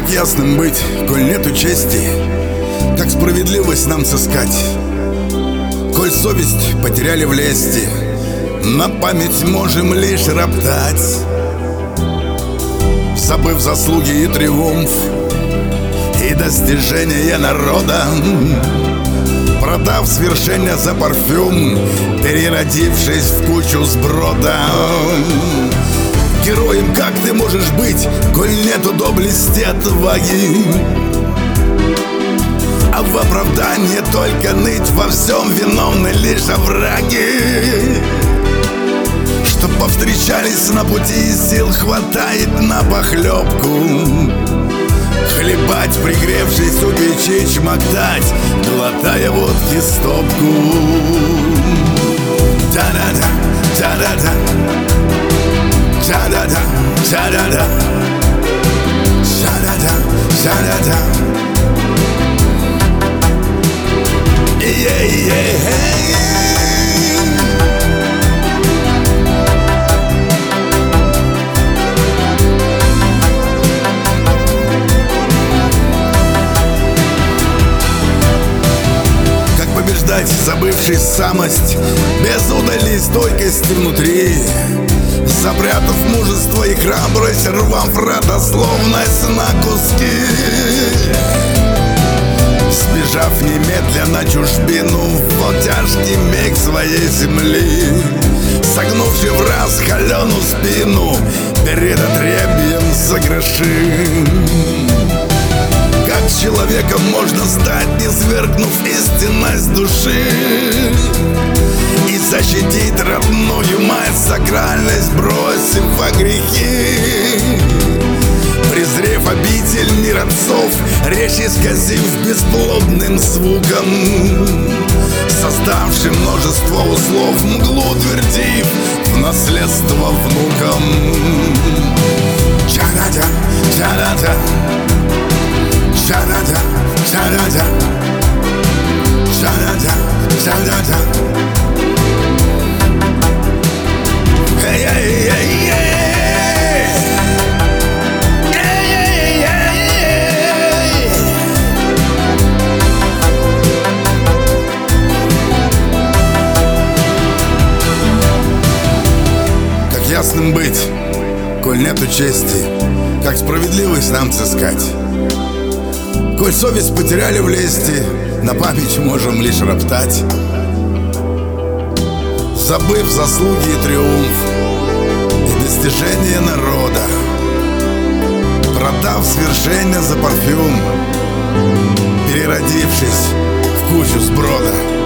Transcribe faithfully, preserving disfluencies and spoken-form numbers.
ясным быть, коль нету чести? Как справедливость нам сыскать? Коль совесть потеряли в лести, на память можем лишь роптать. Забыв заслуги и триумф, и достижения народа, продав свершения за парфюм, переродившись в кучу сброда. Героем как ты можешь быть, коль нету доблести отваги? А в оправдании только ныть, во всем виновны лишь овраги. Чтоб повстречались на пути, сил хватает на похлебку. Хлебать, пригревшись у печи, чмокать, глотая водки стопку. Да-да-да, да-да-да, да-да-да, да-да-да, да-да-да, да-да-да. Как побеждать, забывший самость, без удали стойкости внутри, запрятав мужество и храбрость, рвав родословность на куски. Сбежав немедленно чужбину, в тяжкий миг своей земли, согнувши в раз холеную спину перед отребьем за гроши. Как человеком можно стать, не свергнув истинность души, и защитить родную мать, сакральность бросив во грехи? Презрев обитель мир отцов, речь исказив бесплодным звуком, создавший множество узлов, мглу утвердив в наследство внукам. Ча-да-да, ча-да-да, ча-да-да, ча-да-да, ча-да-да, ча-да-да. Эй-эй-эй-эй. Ясным быть, коль нету чести, как справедливость нам сыскать? Коль совесть потеряли в лести, на память можем лишь роптать. Забыв заслуги и триумф, и достижения народа, продав свершения за парфюм, переродившись в кучу сброда.